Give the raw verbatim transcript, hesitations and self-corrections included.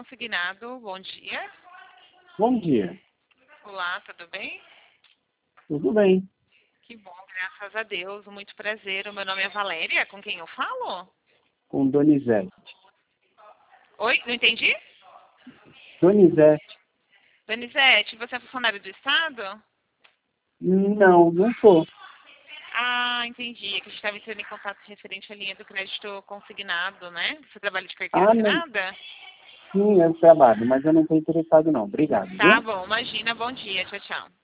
Consignado, bom dia. Bom dia. Olá, tudo bem? Tudo bem? Que bom, graças a Deus, muito prazer. O meu nome é Valéria, com quem eu falo? Com Donizete. Oi, não entendi? Donizete? Donizete, você é funcionário do Estado? Não, não sou. Ah, entendi. É que a gente estava entrando em contato referente à linha do crédito consignado, né? Você trabalha de carteira Ah, não. assinada? Sim, eu trabalho, mas eu não estou interessado não. Obrigado, Tá viu? bom, imagina. Bom dia. Tchau, tchau.